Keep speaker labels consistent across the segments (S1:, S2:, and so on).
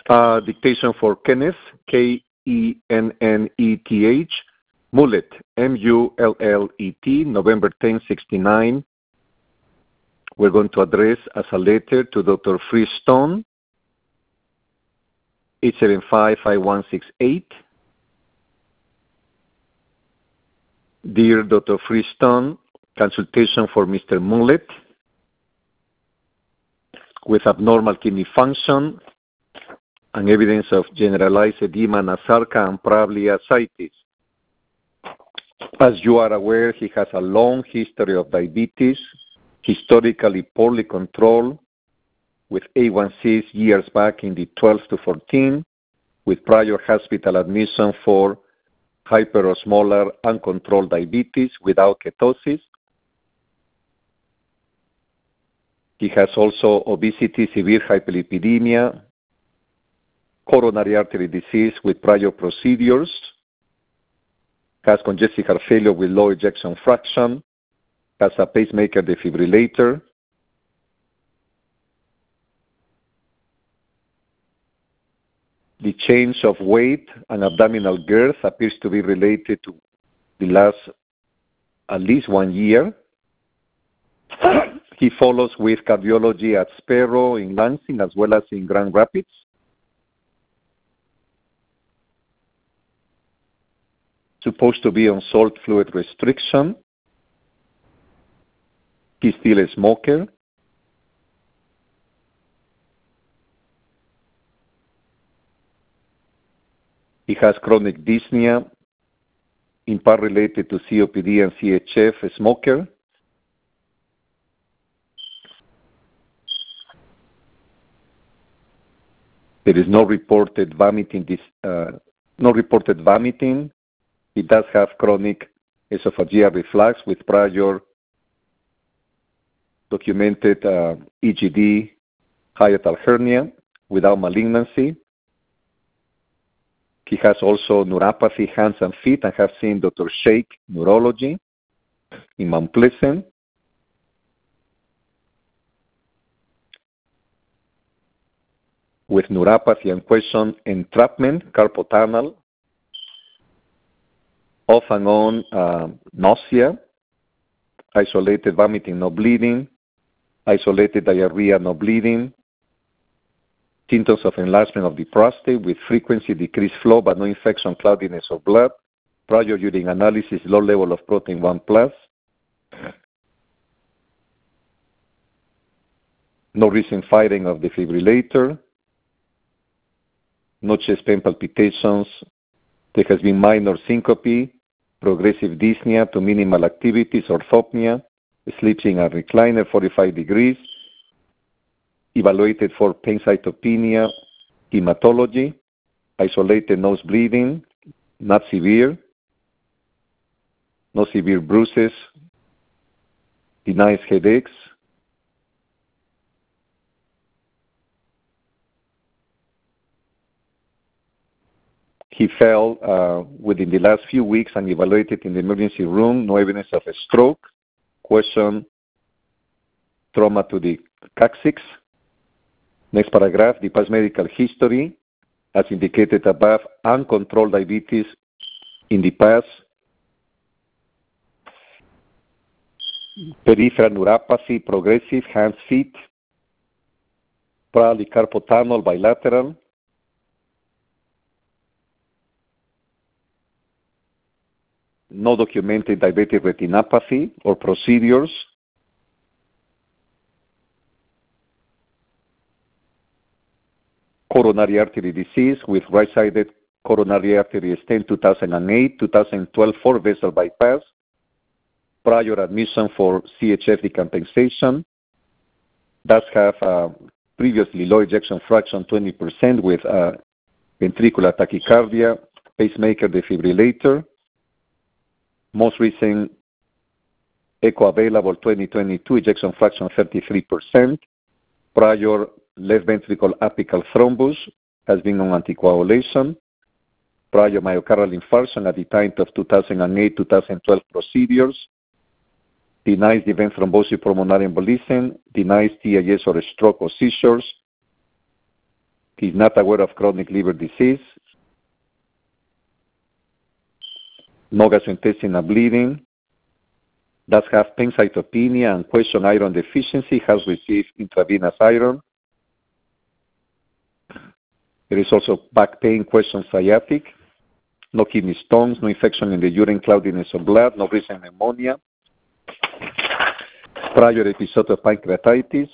S1: Dictation for Kenneth, Kenneth, Mullet, Mullet, November 10, 69. We're going to address as a letter to Dr. Freestone, 875-5168. Dear Dr. Freestone, consultation for Mr. Mullet with abnormal kidney function and evidence of generalized edema, nasarca, and probably ascites. As you are aware, he has a long history of diabetes, historically poorly controlled, with A1Cs years back in the 12 to 14, with prior hospital admission for hyperosmolar uncontrolled diabetes without ketosis. He has also obesity, severe hyperlipidemia, coronary artery disease with prior procedures, has congestive heart failure with low ejection fraction, has a pacemaker defibrillator. The change of weight and abdominal girth appears to be related to the last at least 1 year. He follows with cardiology at Sparrow in Lansing as well as in Grand Rapids. Supposed to be on salt fluid restriction. He's still a smoker. He has chronic dyspnea, in part related to COPD and CHF, a smoker. There is no reported vomiting. He does have chronic esophageal reflux with prior documented EGD hiatal hernia without malignancy. He has also neuropathy, hands and feet, and have seen Dr. Sheikh Neurology in Mount Pleasant. With neuropathy and question entrapment, carpal tunnel, off and on nausea, isolated vomiting, no bleeding, isolated diarrhea, no bleeding, symptoms of enlargement of the prostate with frequency, decreased flow, but no infection, cloudiness of blood, prior urine analysis, low level of protein 1 plus, no recent firing of defibrillator, no chest pain palpitations. There has been minor syncope, progressive dyspnea to minimal activities, orthopnea, sleeping and recliner 45 degrees, evaluated for pancytopenia, hematology, isolated nose bleeding, not severe, no severe bruises, denies headaches. He fell within the last few weeks and evaluated in the emergency room, no evidence of a stroke. Question, trauma to the coccyx. Next paragraph, the past medical history, as indicated above, uncontrolled diabetes in the past, peripheral neuropathy, progressive, hands, feet, probably carpal tunnel, bilateral, no documented diabetic retinopathy or procedures, coronary artery disease with right-sided coronary artery stent 2008, 2012 four-vessel bypass, prior admission for CHF decompensation, does have previously low ejection fraction 20% with ventricular tachycardia, pacemaker defibrillator, most recent echo available 2022, ejection fraction 33%, prior left ventricle apical thrombus, has been on anticoagulation, prior myocardial infarction at the time of 2008-2012 procedures, denies the event thrombosis pulmonary embolism, denies TIS or stroke or seizures, He's not aware of chronic liver disease, no gastrointestinal bleeding, does have pancytopenia and question iron deficiency, has received intravenous iron. There is also back pain, question sciatic, no kidney stones, no infection in the urine, cloudiness of blood, no recent pneumonia, prior episode of pancreatitis.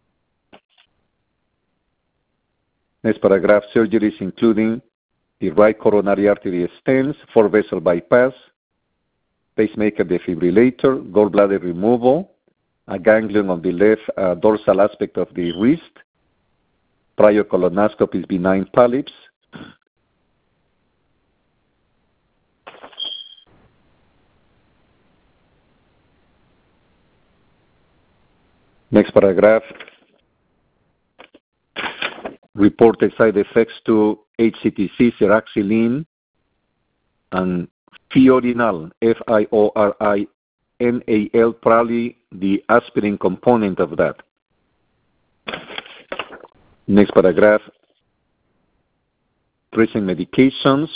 S1: Next paragraph, surgeries including the right coronary artery stents, 4-vessel bypass, pacemaker defibrillator, gallbladder removal, a ganglion on the left dorsal aspect of the wrist, prior colonoscopies, benign polyps. Next paragraph, reported side effects to HCTC, ceraxilin, and fiorinal, F-I-O-R-I-N-A-L, probably the aspirin component of that. Next paragraph, present medications.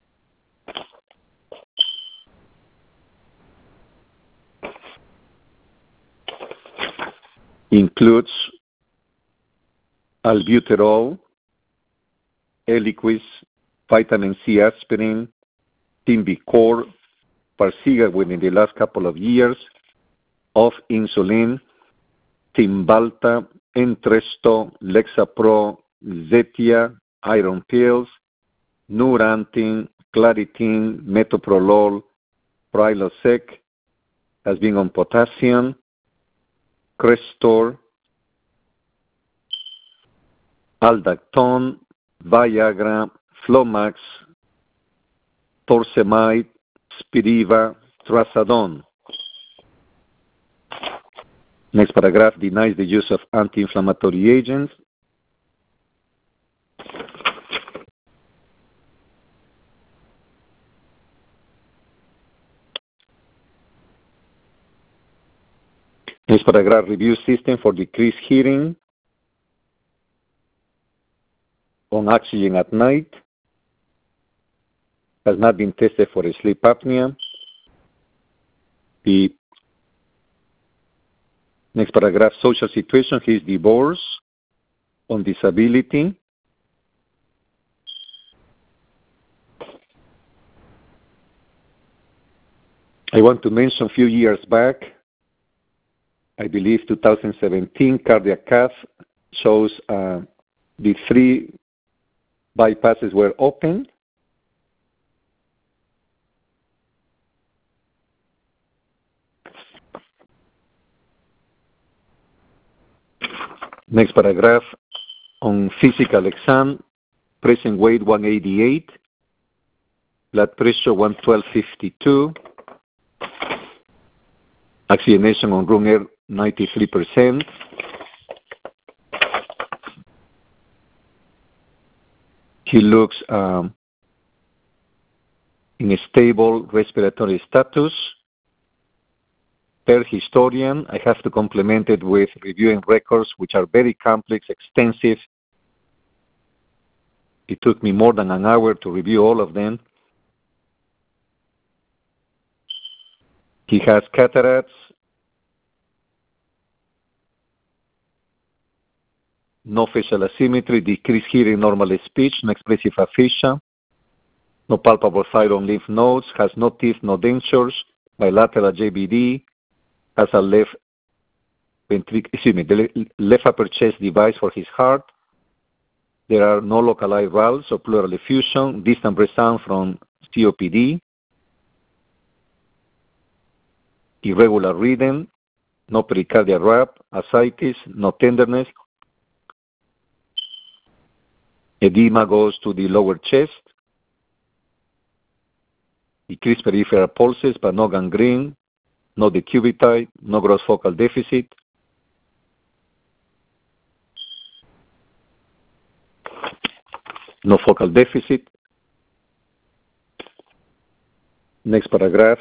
S1: Includes albuterol, Eliquis, vitamin C aspirin, Symbicort, Farxiga within the last couple of years, of insulin, Cymbalta, Entresto, Lexapro, Zetia, iron pills, Neurontin, Claritin, Metoprolol, Prilosec, has been on potassium, Crestor, Aldactone, Viagra, Flomax, Torsemide, Spiriva, Trazodone. Next paragraph denies the use of anti-inflammatory agents. Next paragraph, review system for decreased hearing on oxygen at night. Has not been tested for sleep apnea. The next paragraph, social situation, he is divorced, on disability. I want to mention a few years back, I believe 2017, cardiac cath shows the 3 bypasses were open. Next paragraph, on physical exam, present weight 188, blood pressure 112/52, oxygenation on room air 93%. He looks in a stable respiratory status. Per historian, I have to complement it with reviewing records, which are very complex, extensive. It took me more than an hour to review all of them. He has cataracts, no facial asymmetry, decreased hearing, normal speech, no expressive aphasia, no palpable thyroid lymph nodes, has no teeth, no dentures, bilateral JBD, has a left upper chest device for his heart. There are no localized valves or pleural effusion, distant breath sound from COPD, irregular rhythm, no pericardial rap, ascites, no tenderness. Edema goes to the lower chest. Decreased peripheral pulses, but no gangrene, no decubitide, no gross focal deficit. No focal deficit. Next paragraph.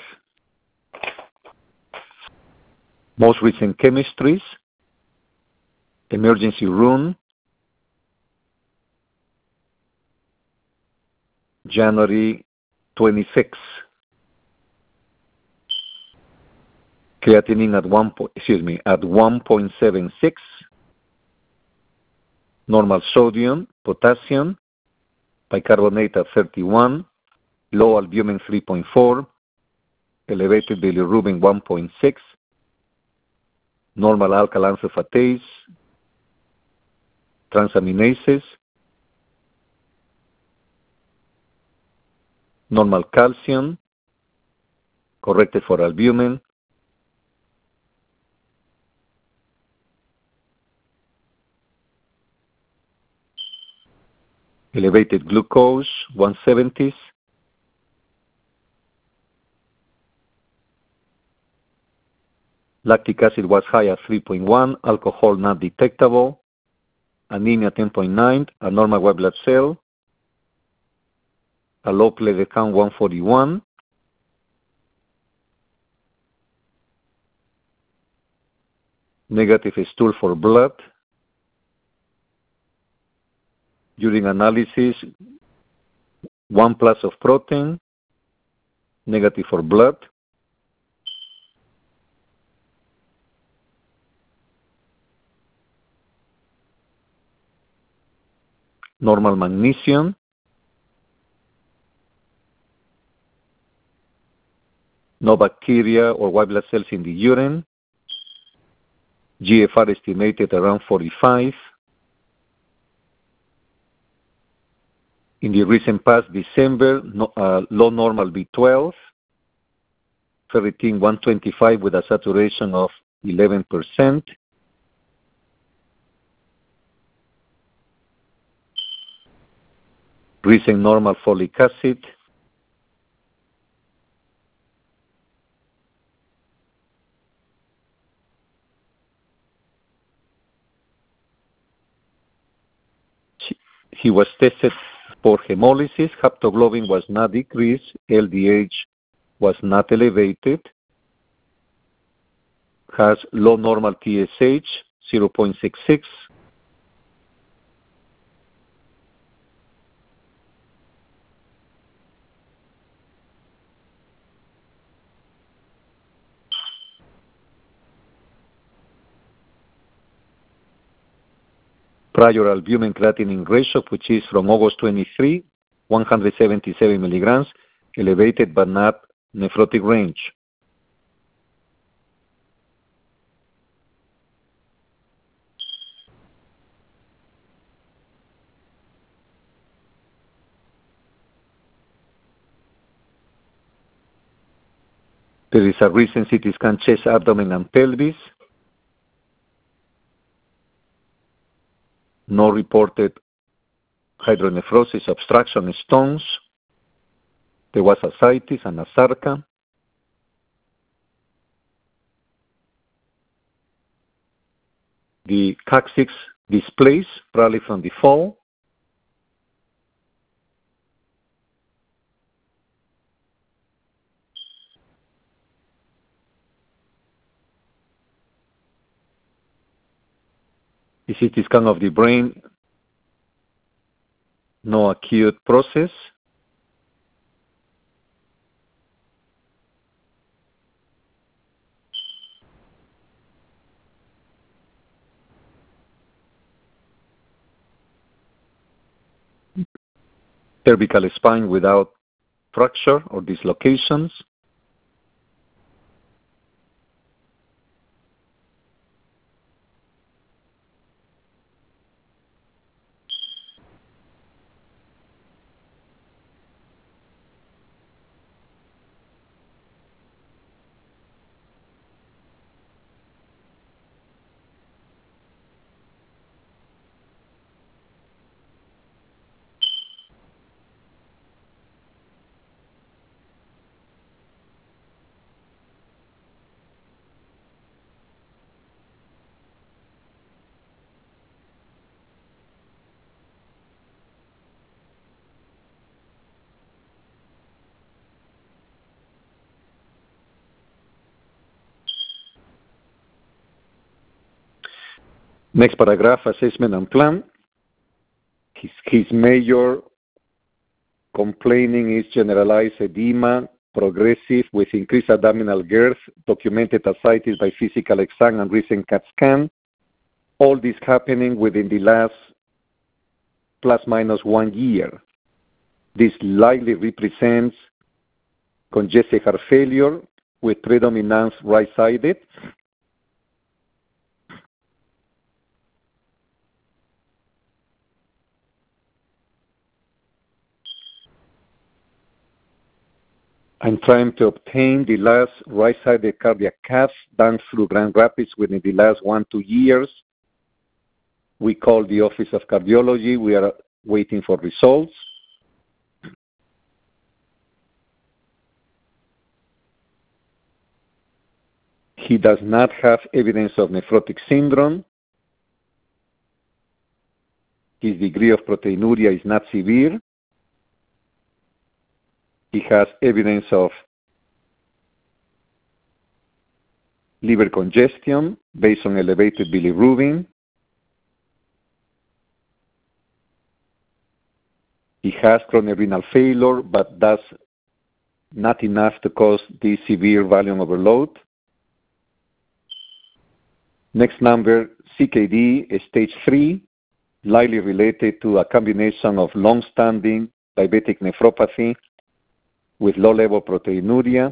S1: Most recent chemistries. Emergency room. January 26. Creatinine at 1.76. Normal sodium, potassium, bicarbonate at 31, low albumin 3.4, elevated bilirubin 1.6, normal alkaline phosphatase, transaminases, normal calcium, corrected for albumin, elevated glucose 170s, lactic acid was high at 3.1, alcohol not detectable, anemia 10.9, a normal white blood cell, a low platelet count 141, negative stool for blood, urine analysis 1 plus of protein, negative for blood, normal magnesium, no bacteria or white blood cells in the urine, GFR estimated around 45. In the recent past, December, low normal B12, ferritin 125 with a saturation of 11%. Recent normal folic acid. He was tested for hemolysis. Haptoglobin was not decreased. LDH was not elevated. Has low normal TSH, 0.66. Prior albumin creatinine ratio, which is from August 23, 177 milligrams, elevated but not nephrotic range. There is a recent CT scan chest, abdomen, and pelvis. No reported hydronephrosis, obstruction, stones. There was ascites and a sarca. The coccyx displaced, probably from the fall. The CT scan of the brain, no acute process. Cervical spine without fracture or dislocations. Next paragraph, assessment and plan. His major complaining is generalized edema, progressive with increased abdominal girth, documented ascites by physical exam and recent CAT scan. All this happening within the last plus minus 1 year. This likely represents congestive heart failure with predominance right-sided. I'm trying to obtain the last right-sided cardiac cath done through Grand Rapids within the last 1-2 years. We call the Office of Cardiology. We are waiting for results. He does not have evidence of nephrotic syndrome. His degree of proteinuria is not severe. He has evidence of liver congestion based on elevated bilirubin. He has chronic renal failure, but that's not enough to cause the severe volume overload. Next number, CKD, stage 3, likely related to a combination of long-standing diabetic nephropathy with low-level proteinuria.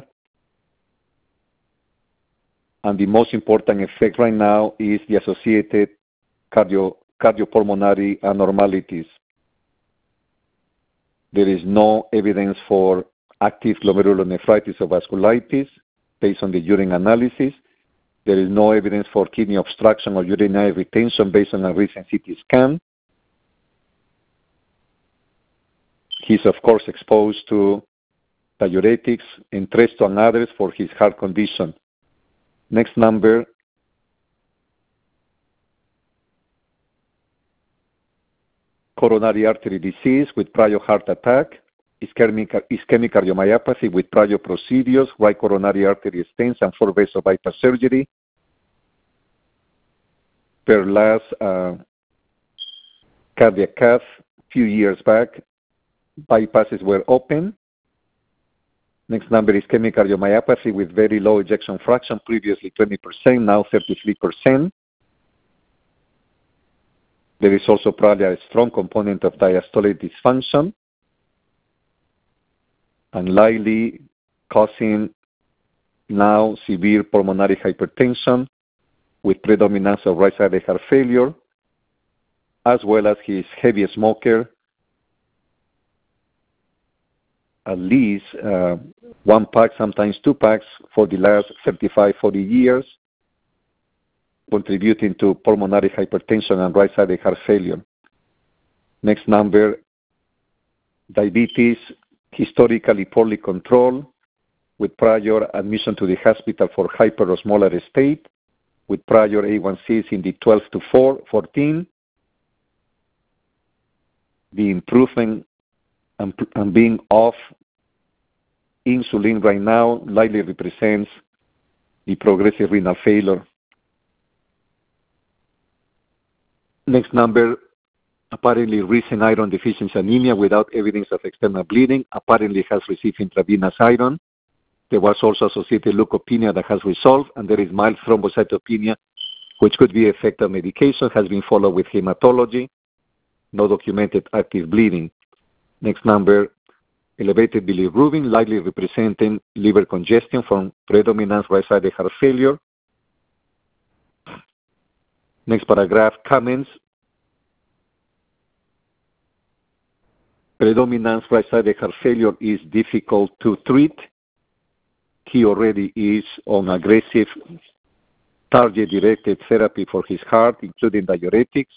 S1: And the most important effect right now is the associated cardiopulmonary abnormalities. There is no evidence for active glomerulonephritis or vasculitis based on the urine analysis. There is no evidence for kidney obstruction or urinary retention based on a recent CT scan. He's, of course, exposed to diuretics, Entresto and others for his heart condition. Next number, coronary artery disease with prior heart attack, ischemic cardiomyopathy with prior procedures, right coronary artery stents and 4-vessel bypass surgery. Per last cardiac cath few years back, bypasses were open. Next number is ischemic cardiomyopathy with very low ejection fraction, previously 20%, now 33%. There is also probably a strong component of diastolic dysfunction and likely causing now severe pulmonary hypertension with predominance of right-sided heart failure, as well as his heavy smoker, at least 1 pack, sometimes 2 packs for the last 35, 40 years, contributing to pulmonary hypertension and right-sided heart failure. Next number, diabetes, historically poorly controlled, with prior admission to the hospital for hyperosmolar state, with prior A1Cs in the 12 to 14. The improvement and being off insulin right now likely represents the progressive renal failure. Next number, apparently recent iron deficiency anemia without evidence of external bleeding, apparently has received intravenous iron. There was also associated leukopenia that has resolved, and there is mild thrombocytopenia, which could be effect of medication, has been followed with hematology, no documented active bleeding. Next number, elevated bilirubin, likely representing liver congestion from predominant right-sided heart failure. Next paragraph, comments. Predominant right-sided heart failure is difficult to treat. He already is on aggressive target-directed therapy for his heart, including diuretics.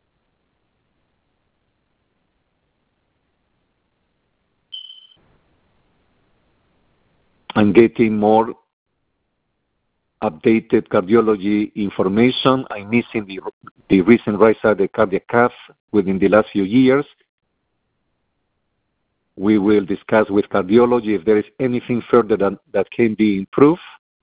S1: I'm getting more updated cardiology information. I'm missing the recent right-sided cardiac cath within the last few years. We will discuss with cardiology if there is anything further that can be improved.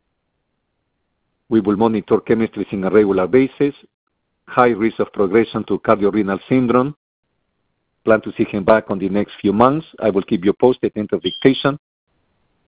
S1: We will monitor chemistries on a regular basis. High risk of progression to cardiorenal syndrome. plan to see him back on the next few months. I will keep you posted into dictation.